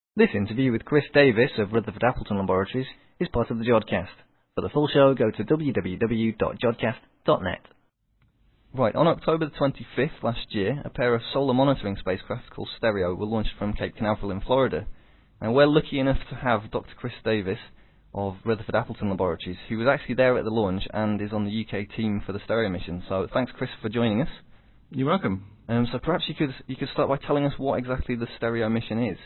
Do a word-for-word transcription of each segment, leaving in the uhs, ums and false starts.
This interview with Chris Davis of Rutherford Appleton Laboratories is part of the Jodcast. For the full show, go to w w w dot jodcast dot net. Right, on October the twenty-fifth last year, a pair of solar monitoring spacecraft called Stereo were launched from Cape Canaveral in Florida. Now, we're lucky enough to have Doctor Chris Davis of Rutherford Appleton Laboratories, who was actually there at the launch and is on the U K team for the Stereo mission. So thanks, Chris, for joining us. You're welcome. Um, so perhaps you could you could start by telling us what exactly the Stereo mission is.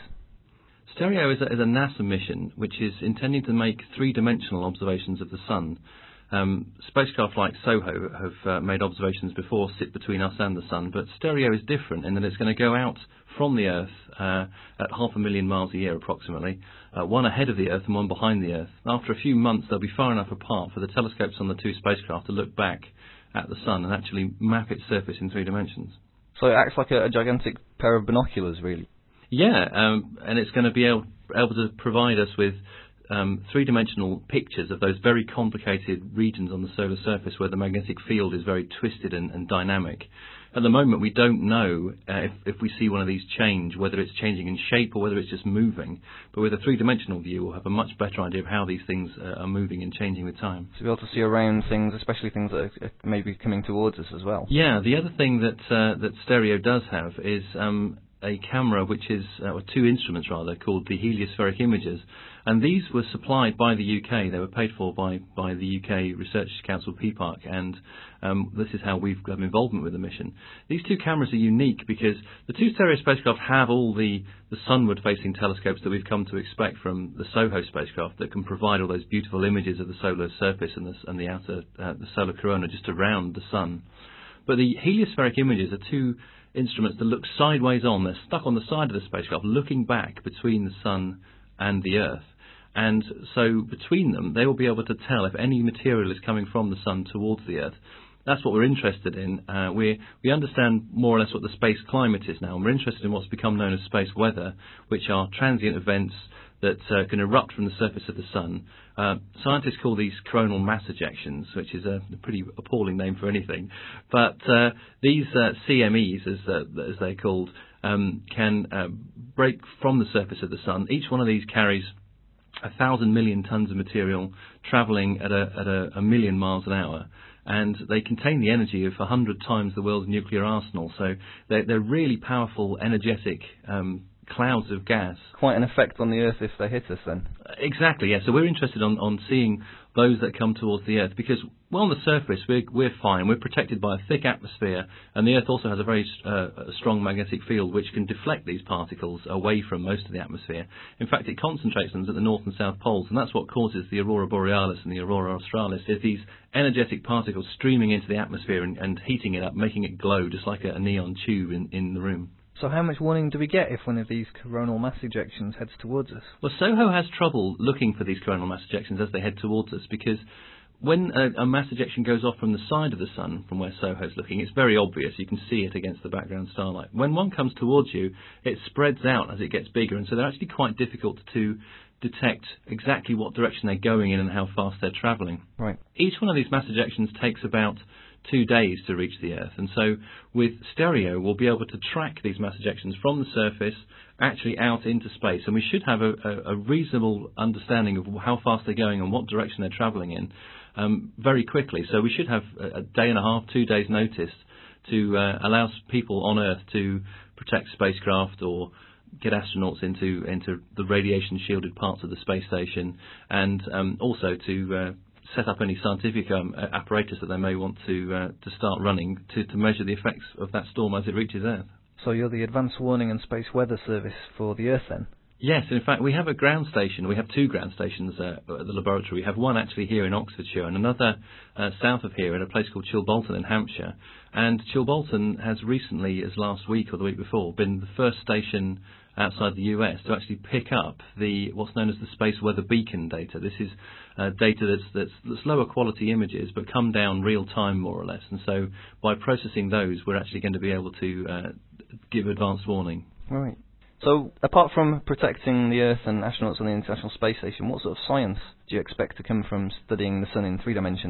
Stereo is a, is a NASA mission which is intending to make three-dimensional observations of the Sun. Um, spacecraft like SOHO have uh, made observations before, sit between us and the Sun, but Stereo is different in that it's going to go out from the Earth uh, at half a million miles a year approximately, uh, one ahead of the Earth and one behind the Earth. After a few months, they'll be far enough apart for the telescopes on the two spacecraft to look back at the Sun and actually map its surface in three dimensions. So it acts like a, a gigantic pair of binoculars, really. Yeah, um, and it's going to be able, able to provide us with um, three-dimensional pictures of those very complicated regions on the solar surface where the magnetic field is very twisted and, and dynamic. At the moment, we don't know uh, if, if we see one of these change, whether it's changing in shape or whether it's just moving. But with a three-dimensional view, we'll have a much better idea of how these things uh, are moving and changing with time. To be able to see around things, especially things that are maybe coming towards us as well. Yeah, the other thing that uh, that Stereo does have is um, a camera, which is, uh, or two instruments rather, called the heliospheric imagers. And these were supplied by the U K. They were paid for by, by the U K Research Council, P PARC, and um, this is how we've got involvement with the mission. These two cameras are unique because the two Stereo spacecraft have all the, the sunward-facing telescopes that we've come to expect from the SOHO spacecraft that can provide all those beautiful images of the solar surface and the, and the outer, uh, the solar corona just around the Sun. But the heliospheric imagers are two instruments that look sideways on. They're stuck on the side of the spacecraft, looking back between the Sun and the Earth. And so between them, they will be able to tell if any material is coming from the Sun towards the Earth. That's what we're interested in. Uh, we we understand more or less what the space climate is now, and we're interested in what's become known as space weather, which are transient events that uh, can erupt from the surface of the Sun. Uh, scientists call these coronal mass ejections, which is a pretty appalling name for anything. But uh, these uh, C M Es, as, uh, as they're called, um, can uh, break from the surface of the Sun. Each one of these carries a thousand million tons of material travelling at a, at a, a million miles an hour. And they contain the energy of a hundred times the world's nuclear arsenal. So they're, they're really powerful, energetic um, clouds of gas. Quite an effect on the Earth if they hit us then. Exactly, yeah. So we're interested on, on seeing those that come towards the Earth because, well, on the surface we're, we're fine. We're protected by a thick atmosphere, and the Earth also has a very uh, a strong magnetic field which can deflect these particles away from most of the atmosphere. In fact, it concentrates them at the north and south poles, and that's what causes the aurora borealis and the aurora australis, is these energetic particles streaming into the atmosphere and, and heating it up, making it glow just like a, a neon tube in, in the room. So how much warning do we get if one of these coronal mass ejections heads towards us? Well, SOHO has trouble looking for these coronal mass ejections as they head towards us because when a, a mass ejection goes off from the side of the Sun, from where SOHO's looking, it's very obvious. You can see it against the background starlight. When one comes towards you, it spreads out as it gets bigger, and so they're actually quite difficult to detect exactly what direction they're going in and how fast they're travelling. Right. Each one of these mass ejections takes about two days to reach the Earth, and so with Stereo we'll be able to track these mass ejections from the surface actually out into space, and we should have a, a, a reasonable understanding of how fast they're going and what direction they're travelling in um, very quickly. So we should have a, a day and a half, two days notice to uh, allow people on Earth to protect spacecraft or get astronauts into into the radiation shielded parts of the space station, and um, also to uh, set up any scientific um, apparatus that they may want to uh, to start running to, to measure the effects of that storm as it reaches Earth. So you're the Advanced Warning and Space Weather Service for the Earth then? Yes, in fact we have a ground station. We have two ground stations uh, at the laboratory. We have one actually here in Oxfordshire and another uh, south of here in a place called Chilbolton in Hampshire. And Chilbolton has recently, as last week or the week before, been the first station outside the U S to actually pick up the what's known as the Space Weather Beacon data. This is uh, data that's, that's, that's lower quality images but come down real time more or less. And so by processing those, we're actually going to be able to uh, give advanced warning. Right. So apart from protecting the Earth and astronauts on the International Space Station, what sort of science do you expect to come from studying the Sun in three dimensions?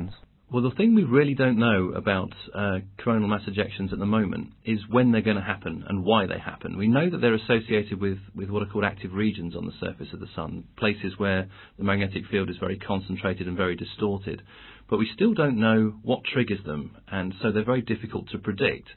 Well, the thing we really don't know about uh, coronal mass ejections at the moment is when they're going to happen and why they happen. We know that they're associated with, with what are called active regions on the surface of the Sun, places where the magnetic field is very concentrated and very distorted. But we still don't know what triggers them, and so they're very difficult to predict.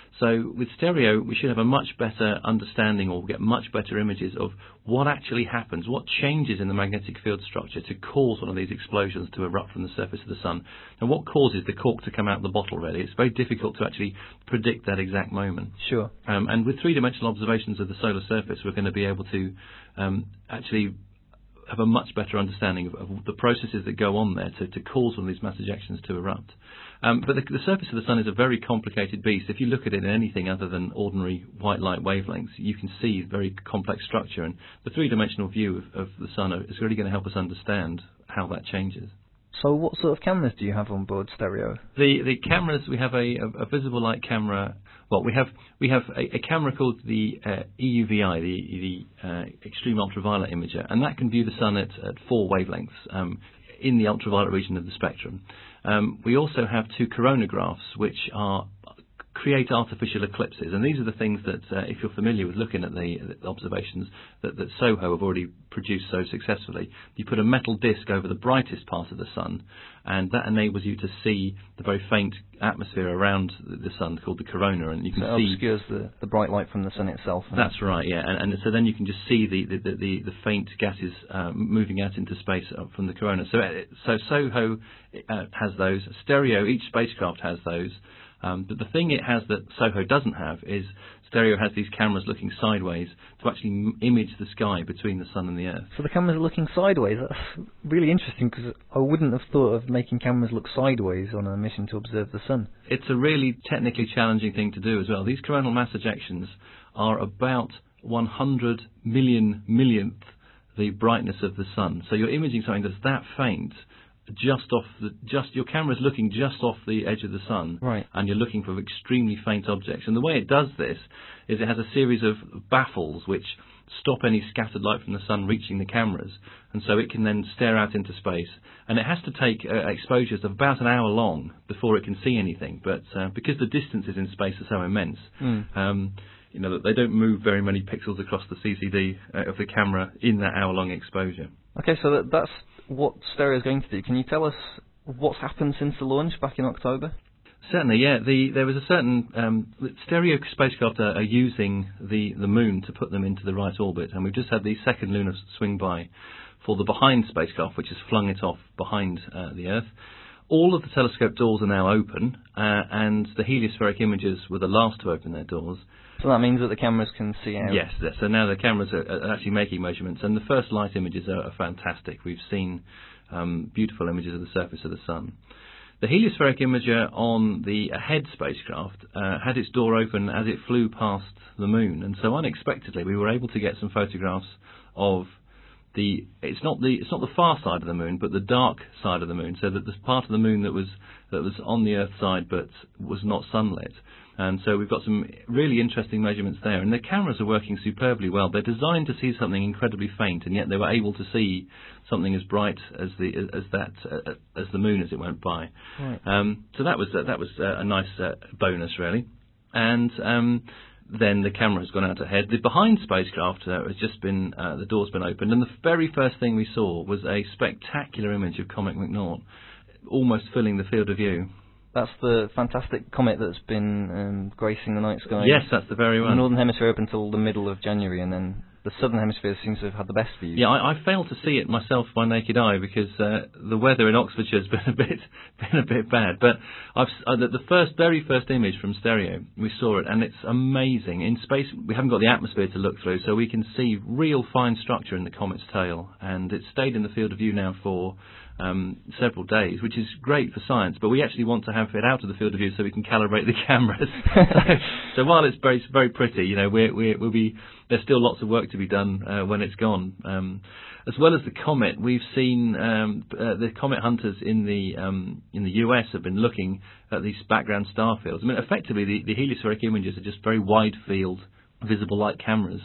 So with stereo, we should have a much better understanding, or get much better images of what actually happens, what changes in the magnetic field structure to cause one of these explosions to erupt from the surface of the Sun, and what causes the cork to come out of the bottle, really. It's very difficult to actually predict that exact moment. Sure. Um, and with three-dimensional observations of the solar surface, we're going to be able to um, actually have a much better understanding of, of the processes that go on there to, to cause one of these mass ejections to erupt. Um, but the, the surface of the Sun is a very complicated beast. If you look at it in anything other than ordinary white light wavelengths, you can see very complex structure. And the three-dimensional view of, of the Sun is really going to help us understand how that changes. So what sort of cameras do you have on board stereo? The the cameras, we have a, a, a visible light camera. Well, we have we have a, a camera called the uh, E U V I, the, the uh, Extreme Ultraviolet Imager, and that can view the Sun at, at four wavelengths um, in the ultraviolet region of the spectrum. Um, we also have two coronagraphs, which are create artificial eclipses, and these are the things that, uh, if you're familiar with looking at the, the observations that, that SOHO have already produced so successfully, you put a metal disc over the brightest part of the Sun, and that enables you to see the very faint atmosphere around the, the Sun called the corona, and you can so it see obscures the, the bright light from the Sun itself. That's right, yeah, and, and so then you can just see the the, the, the, the faint gases uh, moving out into space from the corona. So uh, so SOHO uh, has those. Stereo, each spacecraft has those. Um, but the thing it has that SOHO doesn't have is stereo has these cameras looking sideways to actually m- image the sky between the Sun and the Earth. So the cameras are looking sideways. That's really interesting, because I wouldn't have thought of making cameras look sideways on a mission to observe the Sun. It's a really technically challenging thing to do as well. These coronal mass ejections are about one hundred million millionth the brightness of the Sun. So you're imaging something that's that faint, just off the just your camera's looking just off the edge of the Sun, right, and you're looking for extremely faint objects. And the way it does this is it has a series of baffles which stop any scattered light from the Sun reaching the cameras, and so it can then stare out into space. And it has to take uh, exposures of about an hour long before it can see anything. But uh, because the distances in space are so immense, mm. um, you know, they don't move very many pixels across the C C D uh, of the camera in that hour-long exposure. Okay, so that, that's what stereo is going to do. Can you tell us what's happened since the launch back in October? Certainly, yeah. The, there was a certain um, stereo spacecraft are, are using the, the Moon to put them into the right orbit, and we've just had the second lunar swing by for the Behind spacecraft, which has flung it off behind uh, the Earth. All of the telescope doors are now open, uh, and the heliospheric imagers were the last to open their doors. So that means that the cameras can see out? Yes, so now the cameras are, are actually making measurements, and the first light images are, are fantastic. We've seen um, beautiful images of the surface of the Sun. The heliospheric imager on the Ahead spacecraft uh, had its door open as it flew past the Moon, and so unexpectedly we were able to get some photographs of the it's not the it's not the far side of the Moon, but the dark side of the Moon, so that the part of the Moon that was that was on the Earth side but was not sunlit. And so we've got some really interesting measurements there, and the cameras are working superbly well. They're designed to see something incredibly faint, and yet they were able to see something as bright as the as that uh, as the Moon as it went by. Right. Um, so that was uh, that was uh, a nice uh, bonus, really. And um, then the camera has gone out ahead. The Behind spacecraft uh, has just been uh, the door's been opened, and the very first thing we saw was a spectacular image of Comet McNaught, almost filling the field of view. That's the fantastic comet that's been um, gracing the night sky. Yes, that's the very one. The Northern Hemisphere up until the middle of January, and then the Southern Hemisphere seems to have had the best views. Yeah, I, I failed to see it myself by naked eye because uh, the weather in Oxfordshire has been a bit been a bit bad. But I've uh, the, the first, very first image from stereo, we saw it, and it's amazing. In space, we haven't got the atmosphere to look through, so we can see real fine structure in the comet's tail, and it's stayed in the field of view now for Um, several days, which is great for science, but we actually want to have it out of the field of view so we can calibrate the cameras. so, so while it's very very pretty, you know, we're, we're, we'll be there's still lots of work to be done uh, when it's gone. Um, as well as the comet, we've seen um, uh, the comet hunters in the um, in the U S have been looking at these background star fields. I mean, effectively, the, the heliospheric images are just very wide field visible light cameras.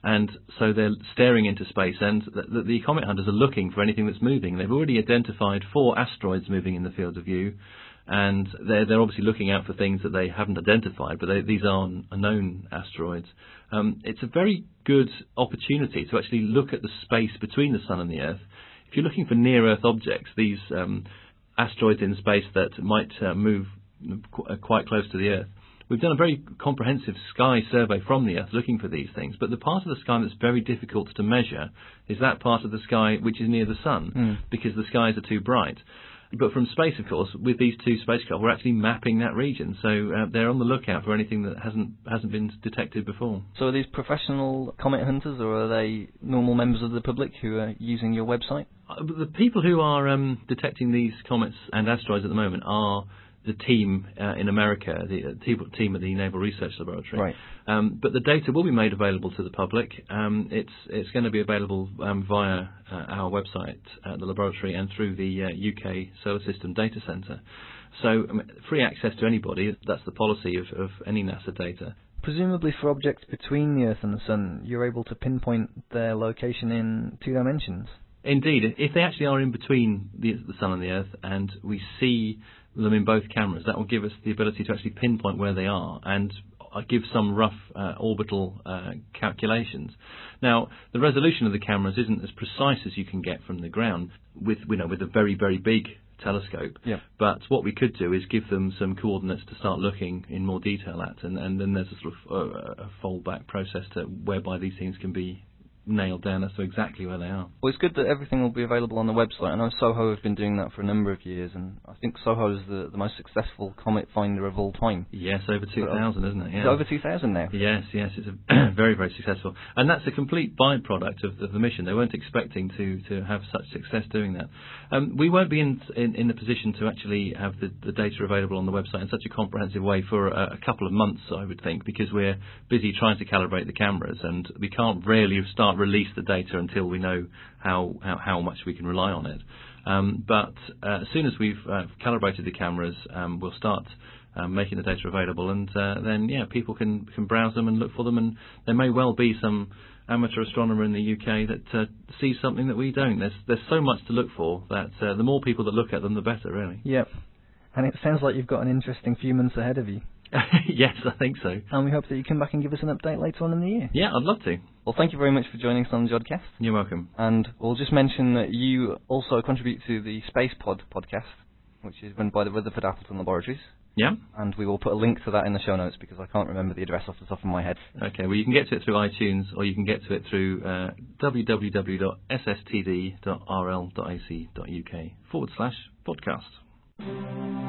And so they're staring into space, and the, the comet hunters are looking for anything that's moving. They've already identified four asteroids moving in the field of view, and they're, they're obviously looking out for things that they haven't identified, but they, these are known asteroids. Um, it's a very good opportunity to actually look at the space between the Sun and the Earth. If you're looking for near-Earth objects, these um, asteroids in space that might uh, move qu- quite close to the Earth, we've done a very comprehensive sky survey from the Earth looking for these things, but the part of the sky that's very difficult to measure is that part of the sky which is near the Sun, mm. because the skies are too bright. But from space, of course, with these two spacecraft, we're actually mapping that region, so uh, they're on the lookout for anything that hasn't hasn't been detected before. So are these professional comet hunters, or are they normal members of the public who are using your website? Uh, the people who are um, detecting these comets and asteroids at the moment are the team uh, in America, the uh, team at the Naval Research Laboratory. Right. Um, but the data will be made available to the public. Um, it's it's going to be available um, via uh, our website at the laboratory and through the uh, U K Solar System Data Centre. So um, free access to anybody. That's the policy of, of any NASA data. Presumably for objects between the Earth and the Sun, you're able to pinpoint their location in two dimensions. Indeed, if they actually are in between the, the Sun and the Earth, and we see them in both cameras, that will give us the ability to actually pinpoint where they are and uh, give some rough uh, orbital uh, calculations. Now, the resolution of the cameras isn't as precise as you can get from the ground with, you know, with a very, very big telescope. Yeah. But what we could do is give them some coordinates to start looking in more detail at, and, and then there's a sort of uh, a fallback process to whereby these things can be nailed down as to exactly where they are. Well, it's good that everything will be available on the website. I know SOHO have been doing that for a number of years, and I think SOHO is the, the most successful comet finder of all time. Yes, over two thousand, isn't it? Yeah. It's over two thousand now. Yes, yes, it's a very, very successful. And that's a complete byproduct of, of the mission. They weren't expecting to, to have such success doing that. Um, we won't be in, in, in the position to actually have the, the data available on the website in such a comprehensive way for a, a couple of months, I would think, because we're busy trying to calibrate the cameras, and we can't really start release the data until we know how, how, how much we can rely on it. Um, but uh, as soon as we've uh, calibrated the cameras, um, we'll start um, making the data available, and uh, then yeah, people can can browse them and look for them, and there may well be some amateur astronomer in the U K that uh, sees something that we don't. There's there's so much to look for that uh, the more people that look at them, the better, really. Yep. And it sounds like you've got an interesting few months ahead of you. Yes, I think so. And we hope that you come back and give us an update later on in the year. Yeah, I'd love to. Well, thank you very much for joining us on the Jodcast. You're welcome. And we'll just mention that you also contribute to the Space Pod podcast, which is run by the Rutherford Appleton Laboratories. Yeah. And we will put a link to that in the show notes because I can't remember the address off the top of my head. Okay, well, you can get to it through iTunes, or you can get to it through uh, www.sstd.rl.ac.uk forward slash podcast.